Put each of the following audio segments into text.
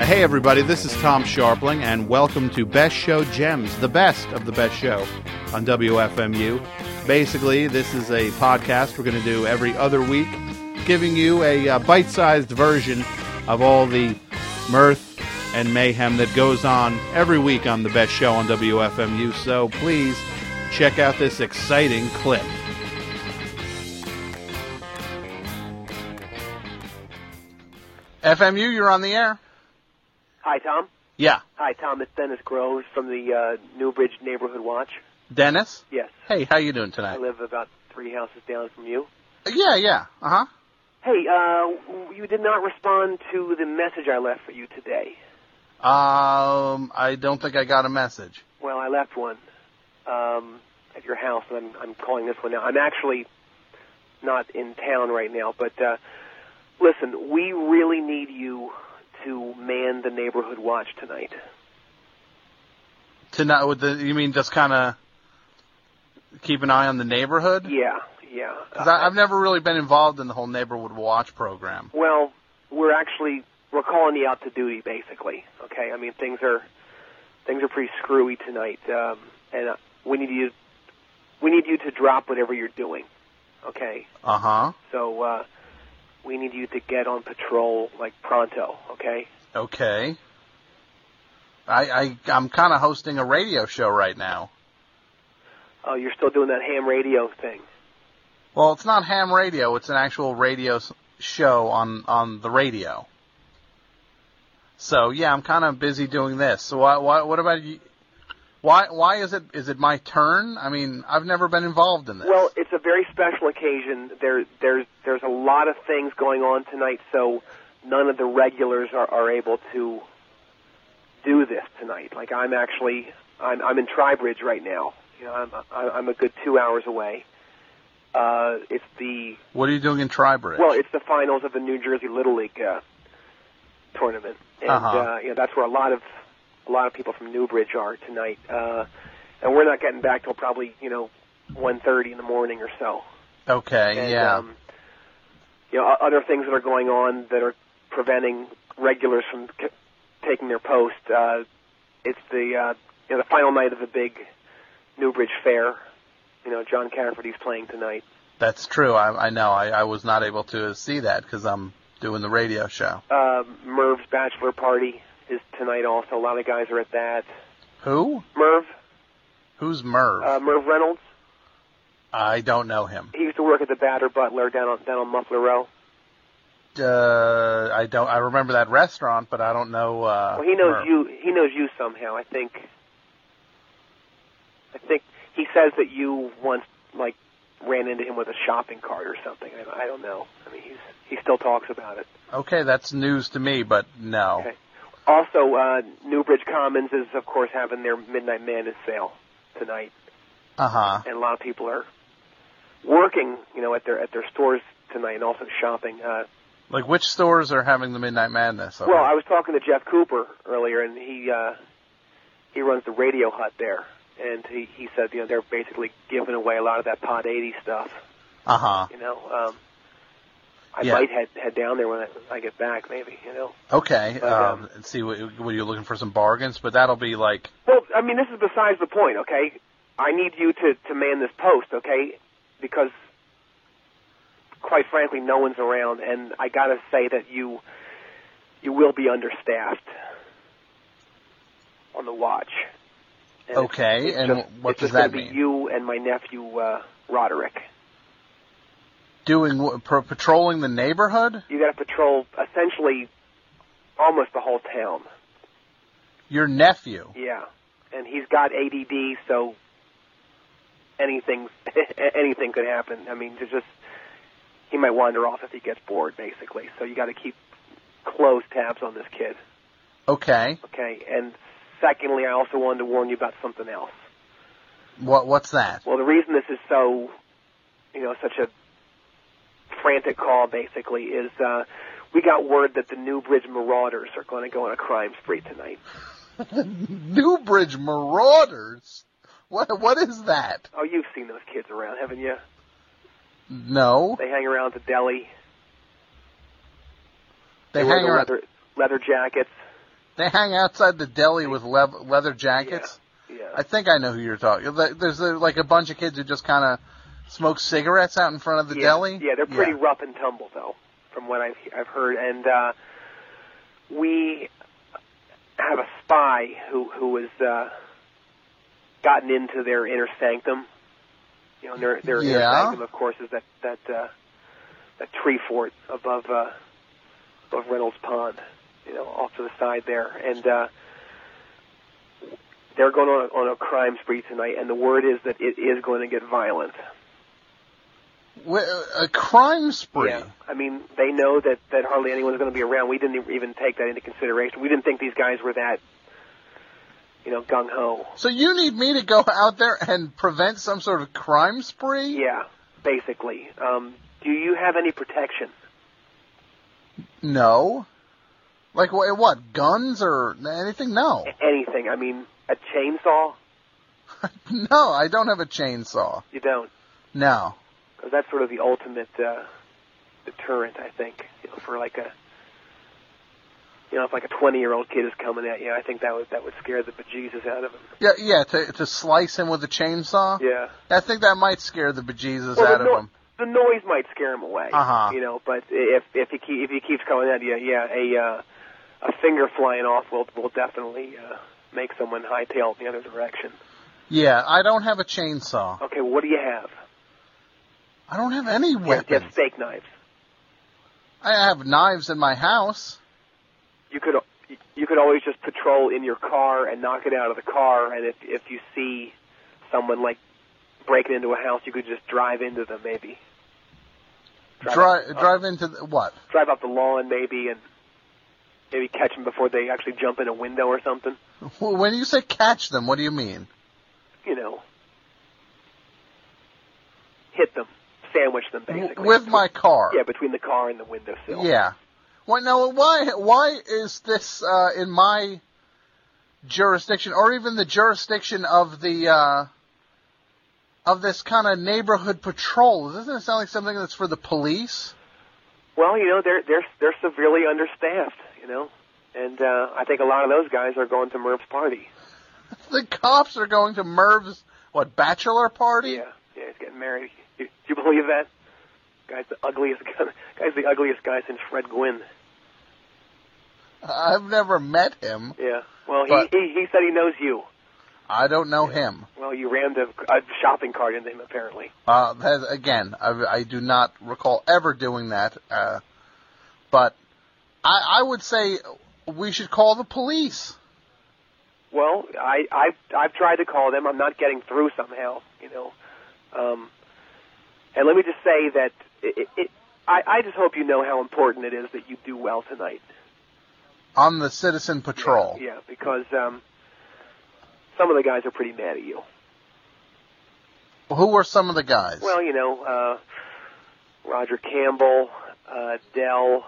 Hey everybody, this is Tom Sharpling, and welcome to Best Show Gems, the best of the best show on WFMU. Basically, this is a podcast we're going to do every other week, giving you a bite-sized version of all the mirth and mayhem that goes on every week on the best show on WFMU. So please check out this exciting clip. FMU, you're on the air. Hi, Tom. Yeah. Hi, Tom. It's Dennis Groves from the Newbridge Neighborhood Watch. Dennis? Yes. Hey, how you doing I tonight? live about 3 houses down from you. Yeah. Uh-huh. Hey, you did not respond to the message I left for you today. I don't think I got a message. Well, I left one at your house, and I'm calling this one now. I'm actually not in town right now, but listen, we really need you to man the Neighborhood Watch tonight. Tonight, you mean just kind of keep an eye on the neighborhood? Yeah. Because I've never really been involved in the whole Neighborhood Watch program. Well, we're calling you out to duty, basically. Okay, I mean things are pretty screwy tonight, and we need you to drop whatever you're doing. Okay. So we need you to get on patrol like pronto. Okay. Okay. I'm kind of hosting a radio show right now. Oh, you're still doing that ham radio thing. Well, it's not ham radio. It's an actual radio show on the radio. So, yeah, I'm kind of busy doing this. So what about you? Why is it my turn? I mean, I've never been involved in this. Well, it's a very special occasion. There's a lot of things going on tonight, so none of the regulars are able to do this tonight. Like I'm in Tribridge right now. You know, I'm a good 2 hours away. It's the What are you doing in Tribridge? Well, it's the finals of the New Jersey Little League tournament, and that's where a lot of people from Newbridge are tonight. And we're not getting back till probably 1:30 in the morning or so. Okay, and, yeah. Other things that are going on that are preventing regulars from taking their post. It's the final night of the big Newbridge Fair. John Cafferty's playing tonight. That's true. I know. I was not able to see that because I'm doing the radio show. Merv's bachelor party is tonight also. A lot of guys are at that. Who? Merv. Who's Merv? Merv Reynolds. I don't know him. He used to work at the Batter Butler down on Muffler Row. I remember that restaurant, but I don't know. Well, he knows Merv. you. He knows you somehow. I think he says that you once ran into him with a shopping cart or something. I don't know. I mean, he still talks about it. Okay, that's news to me, but no. Okay. Also, Newbridge Commons is of course having their Midnight Madness sale tonight. And a lot of people are working, at their stores tonight and also shopping. Like which stores are having the Midnight Madness? Okay. Well, I was talking to Jeff Cooper earlier, and he runs the Radio Hut there, and he said they're basically giving away a lot of that Pod 80 stuff. I might head down there when I get back, maybe. Okay. But, and see what you're looking for some bargains, but that'll be like. Well, I mean, this is besides the point. Okay, I need you to man this post. Okay, because quite frankly, no one's around, and I gotta say that you will be understaffed on the watch. And okay, what does that mean? It's just going to be you and my nephew Roderick. Doing patrolling the neighborhood? You got to patrol essentially almost the whole town. Your nephew? Yeah, and he's got ADD, so anything could happen. I mean, he might wander off if he gets bored, basically. So you got to keep close tabs on this kid. Okay. Okay, and secondly, I also wanted to warn you about something else. What's that? Well, the reason this is so, such a frantic call, basically, is we got word that the Newbridge Marauders are going to go on a crime spree tonight. Newbridge Marauders? What is that? Oh, you've seen those kids around, haven't you? No. They hang around the deli. They wear hang the around leather jackets. They hang outside the deli with leather jackets. Yeah. I think I know who you're talking. There's like a bunch of kids who just kind of smoke cigarettes out in front of the deli. Yeah, they're pretty rough and tumble though, from what I've heard. And we have a spy who has gotten into their inner sanctum. You know, their inner sanctum, of course, is that tree fort above Reynolds Pond, you know, off to the side there, and they're going on a crime spree tonight, and the word is that it is going to get violent. A crime spree? Yeah, I mean, they know that hardly anyone's going to be around. We didn't even take that into consideration. We didn't think these guys were that, you know, gung-ho. So you need me to go out there and prevent some sort of crime spree? Yeah, basically. Do you have any protection? No. Like what? Guns or anything? No. Anything. I mean, a chainsaw? No, I don't have a chainsaw. You don't? No. Because that's sort of the ultimate deterrent, I think. You know, for like if like a 20-year-old kid is coming at you, I think that would scare the bejesus out of him. Yeah. To slice him with a chainsaw. Yeah. I think that might scare the bejesus out of him. The noise might scare him away. You know, but if he keeps coming at you, a finger flying off will definitely make someone hightail in the other direction. Yeah, I don't have a chainsaw. Okay, well, what do you have? I don't have any weapons. You have steak knives. I have knives in my house. You could always just patrol in your car and knock it out of the car, and if you see someone like breaking into a house, you could just drive into them, maybe. Drive into what? Drive up the lawn, maybe, and maybe catch them before they actually jump in a window or something. When you say catch them, what do you mean? You know, hit them, sandwich them, basically. With my car? Yeah, between the car and the windowsill. Yeah. Well, now, why is this in my jurisdiction, or even the jurisdiction of the of this kind of neighborhood patrol? Doesn't it sound like something that's for the police? Well, you know, they're severely understaffed, you know, and I think a lot of those guys are going to Merv's party. The cops are going to Merv's bachelor party? Yeah, he's getting married. Do you believe that? Guy's the ugliest guy since Fred Gwynn. I've never met him. Yeah. Well, he said he knows you. I don't know him. Well, you rammed a shopping cart into him, apparently. Again, I do not recall ever doing that. But I would say we should call the police. Well, I've tried to call them. I'm not getting through somehow, you know. And let me just say that I just hope you know how important it is that you do well tonight. On the Citizen Patrol. Yeah, because some of the guys are pretty mad at you. Who were some of the guys? Well, you know, Roger Campbell, Dell,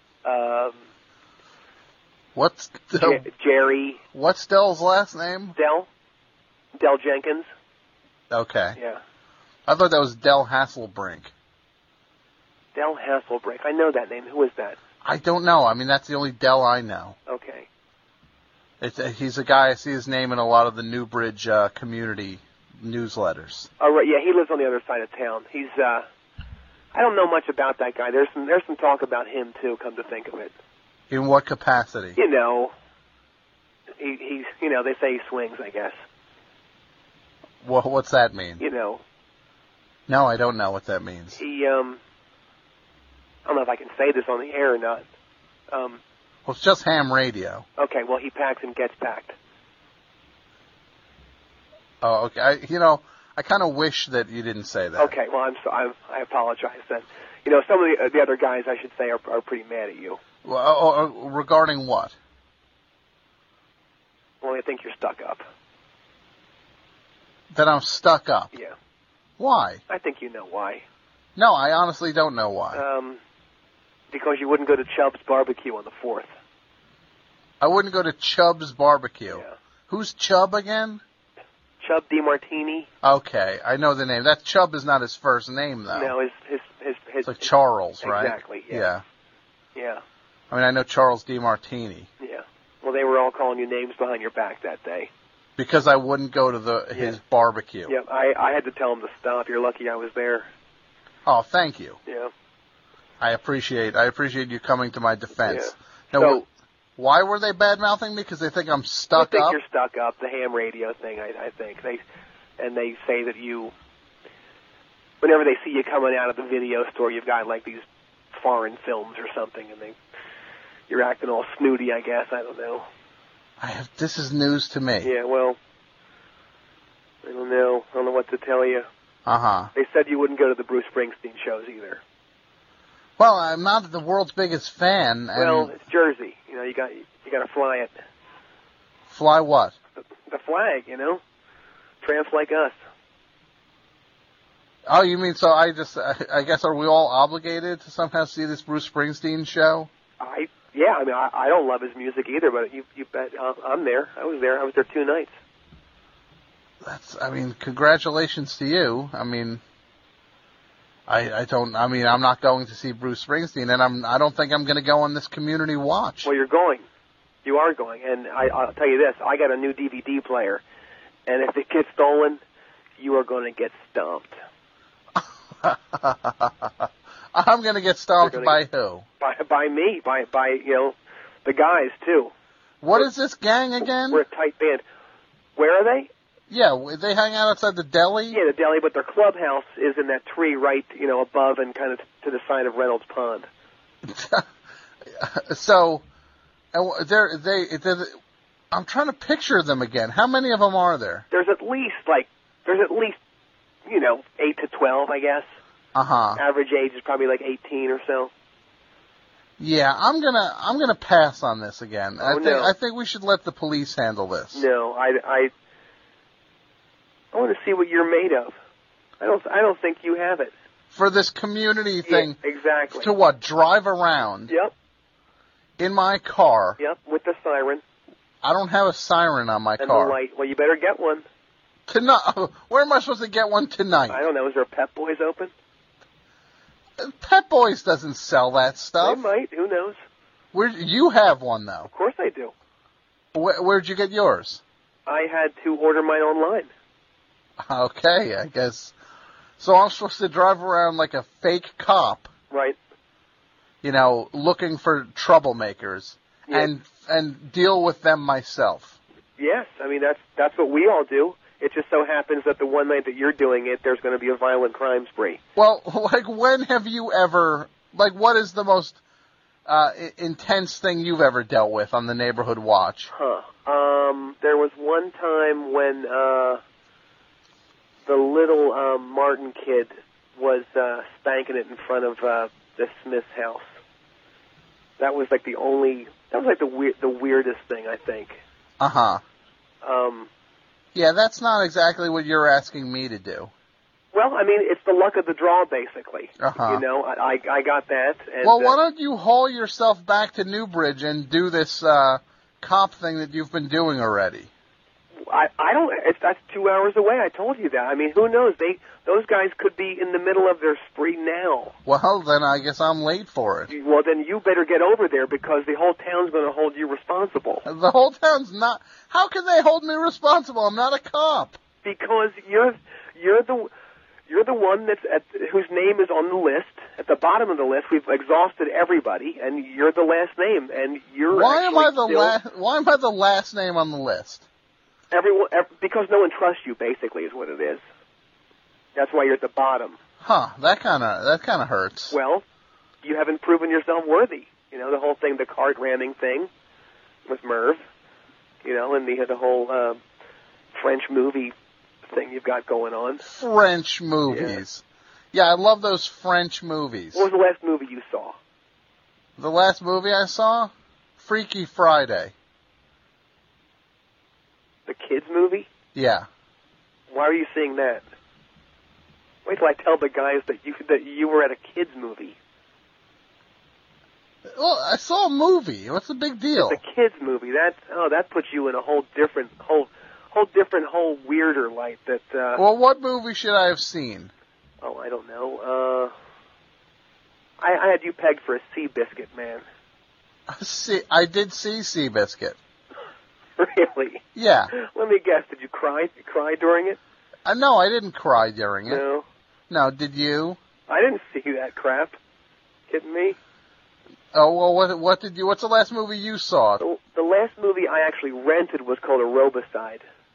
Jerry. What's Dell's last name? Dell Jenkins. Okay. Yeah. I thought that was Del Hasselbrink. Del Hasselbrink. I know that name. Who is that? I don't know. I mean, that's the only Del I know. Okay. He's a guy, I see his name in a lot of the Newbridge community newsletters. Oh, right. Yeah, he lives on the other side of town. He's, I don't know much about that guy. There's some talk about him, too, come to think of it. In what capacity? You know, he's, you know, they say he swings, I guess. What's that mean? You know. No, I don't know what that means. He, I don't know if I can say this on the air or not. Well, it's just ham radio. Okay, well, he packs and gets packed. Oh, okay. I kind of wish that you didn't say that. Okay, well, I apologize then. You know, some of the other guys, I should say, are pretty mad at you. Well, regarding what? Well, they think you're stuck up. That I'm stuck up? Yeah. Why? I think you know why. No, I honestly don't know why. Because you wouldn't go to Chubb's Barbecue on the 4th. I wouldn't go to Chubb's Barbecue. Yeah. Who's Chubb again? Chubb DiMartini. Okay, I know the name. That Chubb is not his first name, though. No, his it's like Charles, right? Exactly. Yeah. I mean, I know Charles DiMartini. Yeah. Well, Well, they were all calling you names behind your back that day. Because I wouldn't go to his barbecue. Yeah, I had to tell him to stop. You're lucky I was there. Oh, thank you. Yeah. I appreciate you coming to my defense. Yeah. Now, So, why were they bad-mouthing me? Because they think I'm stuck I think up? you're stuck up. The ham radio thing, I think. They say that you, whenever they see you coming out of the video store, you've got like these foreign films or something, and you're acting all snooty, I guess. I don't know. This is news to me. Yeah, well, I don't know. I don't know what to tell you. Uh-huh. They said you wouldn't go to the Bruce Springsteen shows either. Well, I'm not the world's biggest fan. Well, it's Jersey. You know, you got to fly it. Fly what? The flag, you know. Tramps like us. Oh, you mean I guess are we all obligated to somehow see this Bruce Springsteen show? Yeah, I mean, I don't love his music either, but you bet I'm there. I was there. I was there 2 nights. Congratulations to you. I mean, I'm not going to see Bruce Springsteen, and I don't think I'm going to go on this community watch. Well, you're going. You are going, and I'll tell you this: I got a new DVD player, and if it gets stolen, you are going to get stomped. I'm going to get stomped by who? By me, by the guys too. What is this gang again? We're a tight band. Where are they? Yeah, they hang out outside the deli? Yeah, the deli, but their clubhouse is in that tree right, above and kind of to the side of Reynolds Pond. So, I'm trying to picture them again. How many of them are there? There's at least 8 to 12, I guess. Uh-huh. Average age is probably like 18 or so. Yeah, I'm gonna pass on this again. I think we should let the police handle this. No, I want to see what you're made of. I don't think you have it. For this community thing. Yeah, exactly. To what? Drive around. Yep. In my car. Yep, with the siren. I don't have a siren on my car. And the light. Well, you better get one. Tonight. Where am I supposed to get one tonight? I don't know. Is there a Pep Boys open? Pep Boys doesn't sell that stuff. They might. Who knows? You have one, though. Of course I do. Where'd you get yours? I had to order mine online. Okay, I guess. So I'm supposed to drive around like a fake cop. Right. Looking for troublemakers. Yes. And deal with them myself. Yes, I mean, that's what we all do. It just so happens that the one night that you're doing it, there's going to be a violent crime spree. Well, when have you ever, what is the most intense thing you've ever dealt with on the Neighborhood Watch? There was one time when the little Martin kid was spanking it in front of the Smith's house. That was like the weirdest thing, I think. Uh-huh. Yeah, that's not exactly what you're asking me to do. Well, I mean, it's the luck of the draw, basically. Uh-huh. I got that. And, well, why don't you haul yourself back to Newbridge and do this cop thing that you've been doing already? I don't. That's 2 hours away. I told you that. I mean, who knows? Those guys could be in the middle of their spree now. Well, then I guess I'm late for it. Well, then you better get over there because the whole town's going to hold you responsible. The whole town's not. How can they hold me responsible? I'm not a cop. Because you're the one whose name is on the list. At the bottom of the list, we've exhausted everybody, and you're the last name. And you're Why am I the last name on the list? Because no one trusts you, basically, is what it is. That's why you're at the bottom. Huh? That kind of hurts. Well, you haven't proven yourself worthy. The whole thing, the cart ramming thing with Merv. And the whole French movie thing you've got going on. French movies. Yeah, I love those French movies. What was the last movie you saw? The last movie I saw? Freaky Friday. The kids movie? Yeah. Why are you seeing that? Wait till I tell the guys that you were at a kids movie. Well, I saw a movie. What's the big deal? It's a kids movie. That puts you in a whole different weirder light. Well, what movie should I have seen? Oh, I don't know. I had you pegged for a Seabiscuit, man. I did see Seabiscuit. Really? Yeah. Let me guess. Did you cry? Did you cry during it? No, I didn't cry during it. No. No, did you? I didn't see that crap. Kidding me? Oh, well, what's the last movie you saw? The last movie I actually rented was called Aerobicide.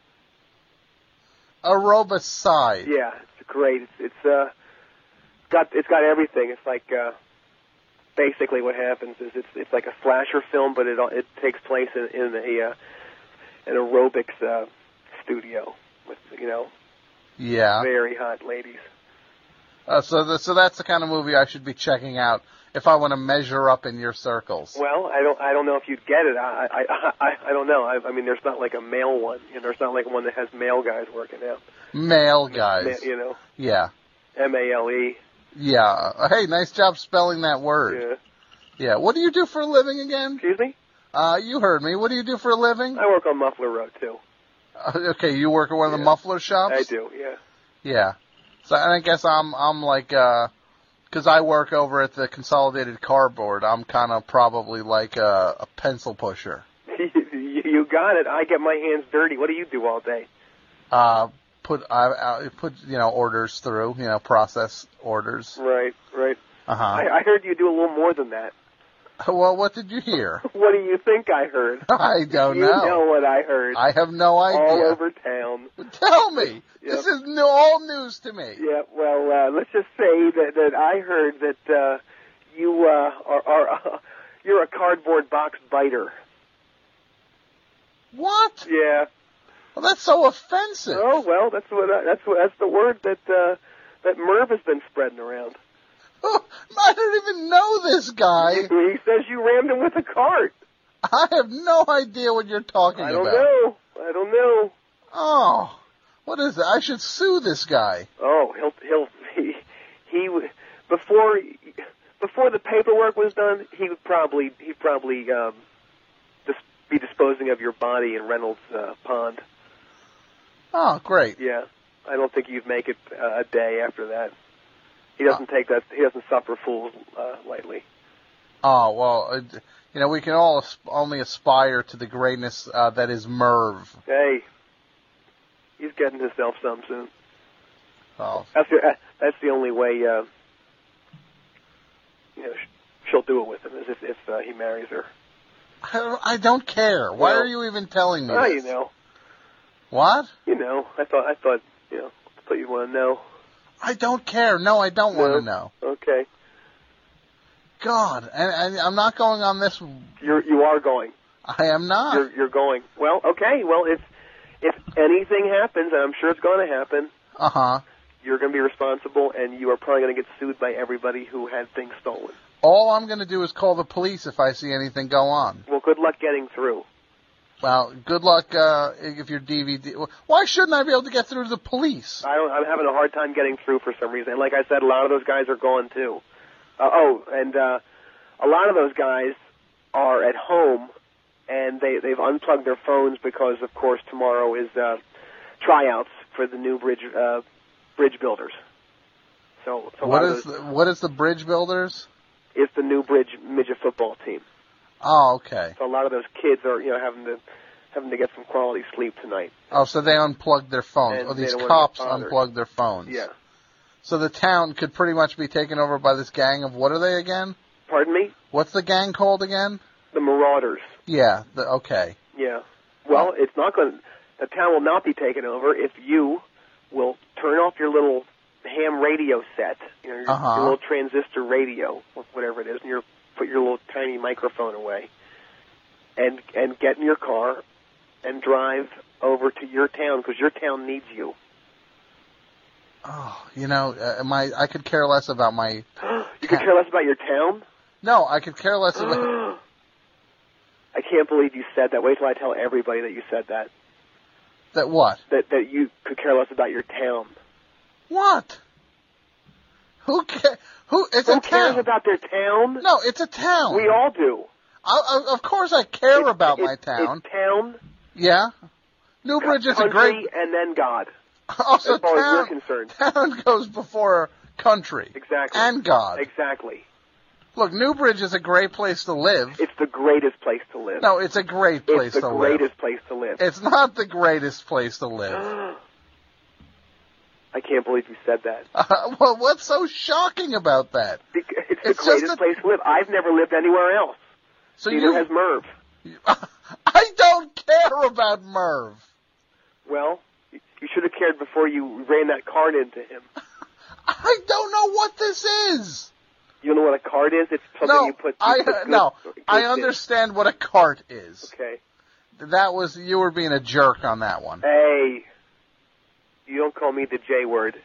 Aerobicide. Yeah, it's great. It's got everything. It's like basically what happens is it's like a slasher film, but it takes place in an aerobics studio with Yeah. very hot ladies. So that's the kind of movie I should be checking out if I want to measure up in your circles. Well, I don't know if you'd get it. I don't know. I mean, there's not like a male one. There's not like one that has male guys working out. Male guys. Yeah. MALE. Yeah. Hey, nice job spelling that word. Yeah. Yeah. What do you do for a living again? Excuse me? You heard me. What do you do for a living? I work on Muffler Road too. Okay, you work at one of the muffler shops? I do. Yeah. Yeah. So, and I guess I'm like, because I work over at the Consolidated Cardboard, I'm kind of probably like a pencil pusher. You got it. I get my hands dirty. What do you do all day? Put orders through, process orders. Right. Uh-huh. I heard you do a little more than that. Well, what did you hear? What do you think I heard? I don't know. You know what I heard. I have no idea. All over town. Tell me. Yep. This is all news to me. Yeah, well, let's just say that I heard that you are you're a cardboard box biter. What? Yeah. Well, that's so offensive. Oh well, that's the word that Merv has been spreading around. Oh, I don't even know this guy. He says you rammed him with a cart. I have no idea what you're talking about. I don't know. Oh, what is it? I should sue this guy. Oh, he before the paperwork was done, he'd probably just be disposing of your body in Reynolds Pond. Oh, great. Yeah, I don't think you'd make it a day after that. He doesn't take that. He doesn't suffer fools lightly. Oh well, we can all only aspire to the greatness that is Merv. Hey, he's getting himself some soon. Oh, that's the only way. She'll do it with him is if he marries her. I don't care. Why are you even telling me this? You know. What? I thought you'd want to know. I don't care. No, I don't want to know. Okay. God, and I'm not going on this. You are going. I am not. You're going. Well, okay. Well, if anything happens, and I'm sure it's going to happen. You're going to be responsible, and you are probably going to get sued by everybody who had things stolen. All I'm going to do is call the police if I see anything go on. Well, good luck getting through. Well, good luck if your DVD... Why shouldn't I be able to get through to the police? I'm having a hard time getting through for some reason. And like I said, a lot of those guys are gone, too. A lot of those guys are at home, and they've unplugged their phones because, of course, tomorrow is tryouts for the new bridge builders. So what is the bridge builders? It's the new bridge midget football team. Oh, okay. So a lot of those kids are, having to get some quality sleep tonight. Oh, so they unplugged their phones. These cops unplugged their phones. Yeah. So the town could pretty much be taken over by this gang of, what are they again? Pardon me? What's the gang called again? The Marauders. Yeah, okay. Yeah. Well, the town will not be taken over if you will turn off your little ham radio set, your little transistor radio, whatever it is, and put your little tiny microphone away, and get in your car and drive over to your town, because your town needs you. Oh, I could care less about my... You could care less about your town? No, I could care less about... I can't believe you said that. Wait till I tell everybody that you said that. That what? That you could care less about your town. What? Who cares? Who cares about their town? No, it's a town. We all do. Of course I care about my town. It's town. Yeah. Newbridge is a great... and then God. Also, as far as you're concerned. Town goes before country. Exactly. And God. Exactly. Look, Newbridge is a great place to live. It's the greatest place to live. No, it's a great place to live. It's the greatest place to live. It's not the greatest place to live. I can't believe you said that. Well, what's so shocking about that? It's the greatest place to live. I've never lived anywhere else. So Neither has Merv. I don't care about Merv. Well, you should have cared before you ran that card into him. I don't know what this is. You don't know what a card is? It's something you put. I understand what a cart is. Okay. You were being a jerk on that one. Hey, you don't call me the J word.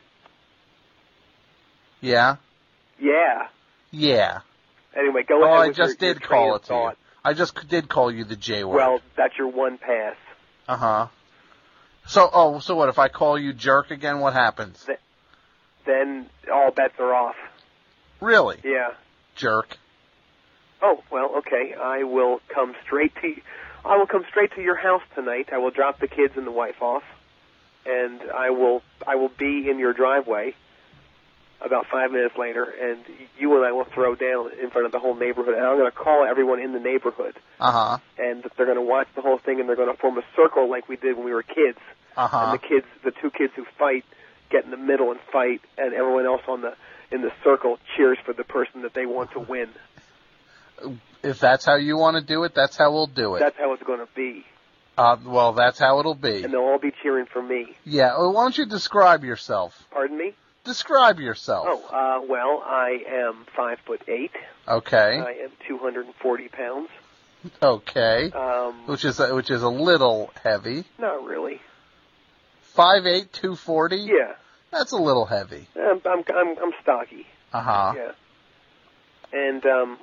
Yeah? Yeah. Yeah. Anyway, go ahead. I just did call it to you. I just did call you the J word. Well, that's your one pass. Uh-huh. So what, if I call you jerk again, what happens? Then all bets are off. Really? Yeah. Jerk. Oh, well, okay. I will come straight to your house tonight. I will drop the kids and the wife off, and I will be in your driveway about 5 minutes later, and you and I will throw down in front of the whole neighborhood. And I'm going to call everyone in the neighborhood. Uh-huh. And they're going to watch the whole thing, and they're going to form a circle like we did when we were kids. Uh-huh. And the two kids who fight, get in the middle and fight, and everyone else in the circle cheers for the person that they want to win. If that's how you want to do it, that's how we'll do it. That's how it's going to be. Well, that's how it'll be. And they'll all be cheering for me. Yeah. Well, why don't you describe yourself? Pardon me? Describe yourself. Oh, well, I am 5'8". Okay. I am 240 pounds. Okay. Which is a little heavy. Not really. 5'8", 240? Yeah. That's a little heavy. I'm stocky. Uh-huh. Yeah. And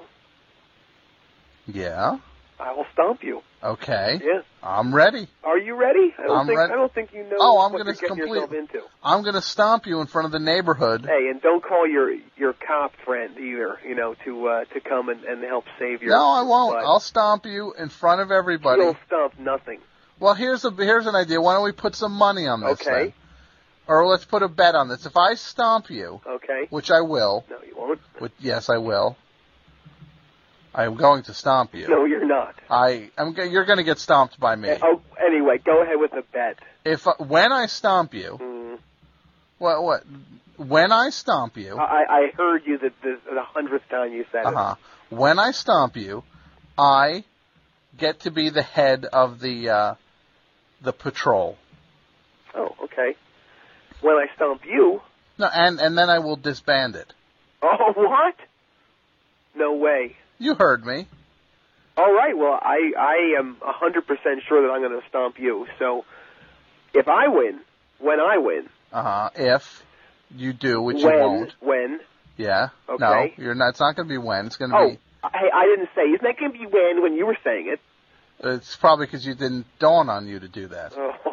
yeah. I will stomp you. Okay. Yeah. I'm ready. Are you ready? I don't think you know what you're getting yourself into. I'm going to stomp you in front of the neighborhood. Hey, and don't call your cop friend either, to come and help save your No, I won't. butt. I'll stomp you in front of everybody. You'll stomp nothing. Well, here's an idea. Why don't we put some money on this Okay. then? Or let's put a bet on this. If I stomp you, okay, which I will. No, you won't. Yes, I will. I am going to stomp you. No, you're not. You're going to get stomped by me. Anyway, go ahead with the bet. When I stomp you, what? When I stomp you, I heard you the 100th time you said it. When I stomp you, I get to be the head of the patrol. Oh, okay. When I stomp you. No, and then I will disband it. Oh, what? No way. You heard me. All right, well, I am 100% sure that I'm going to stomp you. So, if I win, when I win. If you do, which you won't. When. Yeah. Okay. No, you're not. It's not going to be when. It's going to be. Hey, I didn't say. It's not going to be when you were saying it. It's probably because you didn't dawn on you to do that.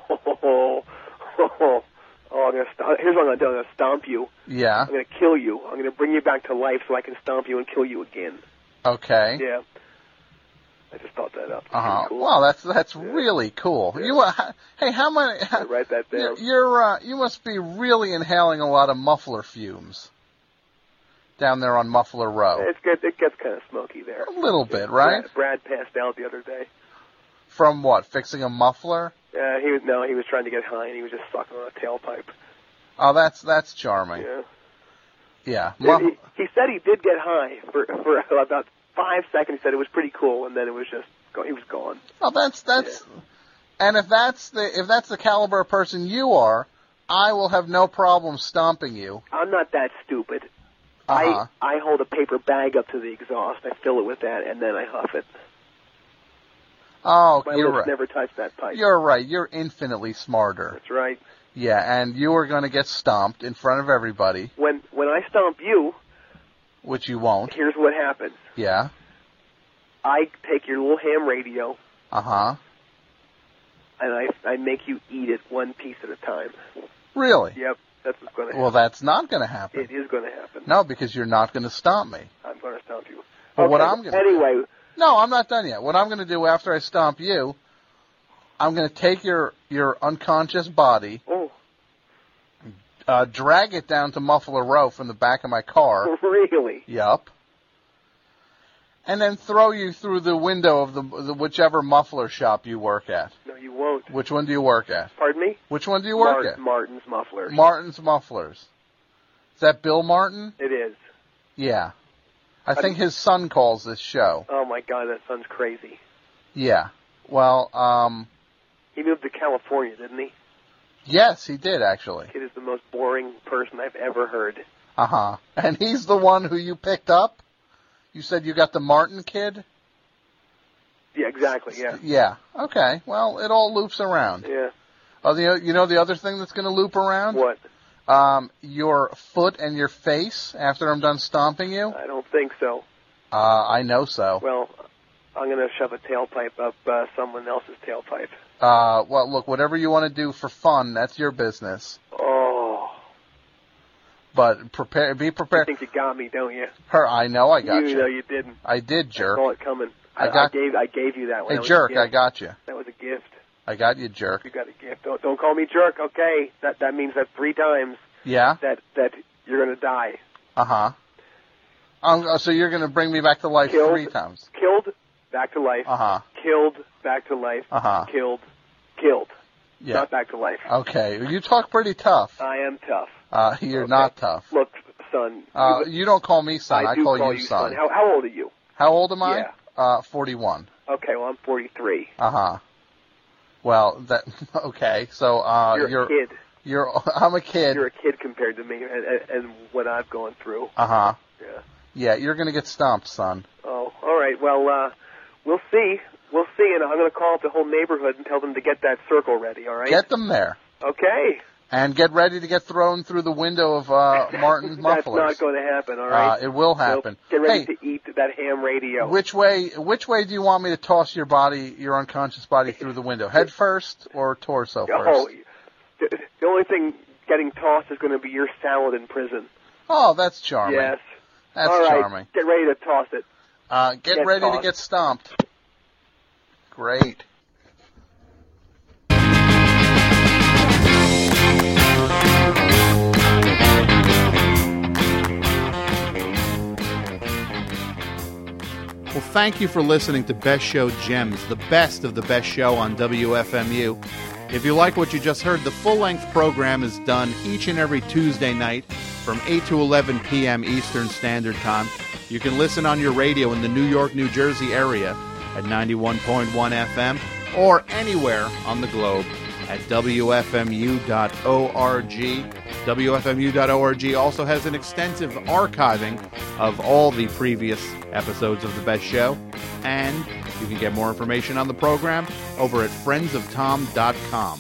Here's what I'm going to do. I'm going to stomp you. Yeah. I'm going to kill you. I'm going to bring you back to life so I can stomp you and kill you again. Okay. Yeah. I just thought that up. Cool. Well, that's really cool. Yeah. Hey, how many? Write that down. You must be really inhaling a lot of muffler fumes down there on Muffler Row. It's good. It gets kind of smoky there. A little bit, right? Brad passed out the other day. From what? Fixing a muffler? He was trying to get high and he was just sucking on a tailpipe. Oh, that's charming. Yeah. Yeah. He said he did get high for about 5 seconds. He said it was pretty cool, and then it was just he was gone. Oh, that's. And if that's the caliber of person you are, I will have no problem stomping you. I'm not that stupid. I hold a paper bag up to the exhaust. I fill it with that, and then I huff it. Oh, My you're lips right. never touch that pipe. You're right. You're infinitely smarter. That's right. Yeah, and you are going to get stomped in front of everybody. When I stomp you, which you won't. Here's what happens. Yeah. I take your little ham radio. And I make you eat it one piece at a time. Really? Yep. That's what's going to happen. Well, that's not going to happen. It is going to happen. No, because you're not going to stomp me. I'm going to stomp you. Well, okay. what I'm going to Anyway. No, I'm not done yet. What I'm going to do after I stomp you, I'm going to take your unconscious body, drag it down to Muffler Row from the back of my car. Really? Yup. and then throw you through the window of the whichever muffler shop you work at. No, you won't. Which one do you work at? Pardon me? Which one do you work at? Martin's Mufflers. Martin's Mufflers. Is that Bill Martin? It is. Yeah. I think his son calls this show. Oh, my God, that son's crazy. Yeah. Well, He moved to California, didn't he? yes, he did, actually. Kid is the most boring person I've ever heard. Uh-huh. And he's the one who you picked up? You said you got the Martin kid? Yeah, exactly, yeah. Yeah. Okay. Well, it all loops around. Yeah. Oh, you know the other thing that's going to loop around? What? Your foot and your face after I'm done stomping you? I don't think so. I know so. Well, I'm going to shove a tailpipe up someone else's tailpipe. Well, look, whatever you want to do for fun, that's your business. Oh. But be You prepared. think you got me, don't you? I know I got you. You know you didn't. I did, jerk. I saw it coming. I gave you that one. Hey, That was jerk, a gift. I got you. That was a gift. I got you, jerk. You got a gift. Don't call me jerk, okay? That means that 3 times Yeah? that you're going to die. Uh-huh. So you're going to bring me back to life Killed. 3 times. Killed, back to life. Uh-huh. Killed, back to life. Uh-huh. Killed. Yeah. Not back to life. Okay. You talk pretty tough. I am tough. You're Okay. not tough. Look, son. You don't call me son. I do call call you son. How old are you? How old am I? Yeah. 41. Okay, well, I'm 43. Uh-huh. Well, okay. So, You're a kid. I'm a kid. You're a kid compared to me and what I've gone through. Uh-huh. Yeah. Yeah, you're going to get stomped, son. Oh, all right. Well, we'll see. We'll see, and I'm going to call up the whole neighborhood and tell them to get that circle ready, all right? Get them there. Okay. And get ready to get thrown through the window of Martin's Mufflers. That's not going to happen, all right? It will happen. So get ready Hey, to eat that ham radio. which way do you want me to toss your unconscious body through the window? Head first or torso first? Oh, the only thing getting tossed is going to be your salad in prison. Oh, that's charming. Yes. That's all right, charming. get ready to toss it. Get ready tossed. to get stomped. Great. Well, thank you for listening to Best Show Gems, the best of the best show on WFMU. If you like what you just heard, the full-length program is done each and every Tuesday night from 8 to 11 p.m. Eastern Standard Time. You can listen on your radio in the New York, New Jersey area at 91.1 FM or anywhere on the globe at WFMU.org. WFMU.org also has an extensive archiving of all the previous episodes of The Best Show, and you can get more information on the program over at friendsoftom.com.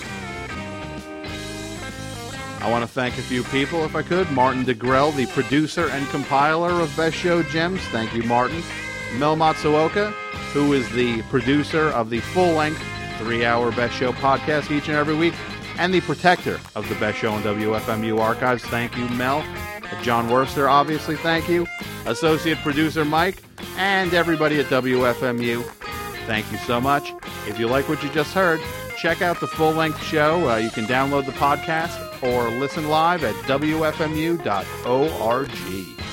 I want to thank a few people, if I could. Martin DeGrell, the producer and compiler of Best Show Gems. Thank you, Martin. Mel Matsuoka, who is the producer of the full-length 3-hour Best Show podcast each and every week, and the protector of the Best Show and WFMU archives. Thank you, Mel. John Worster, obviously, thank you. Associate producer Mike, and everybody at WFMU, thank you so much. If you like what you just heard, check out the full-length show. You can download the podcast or listen live at WFMU.org.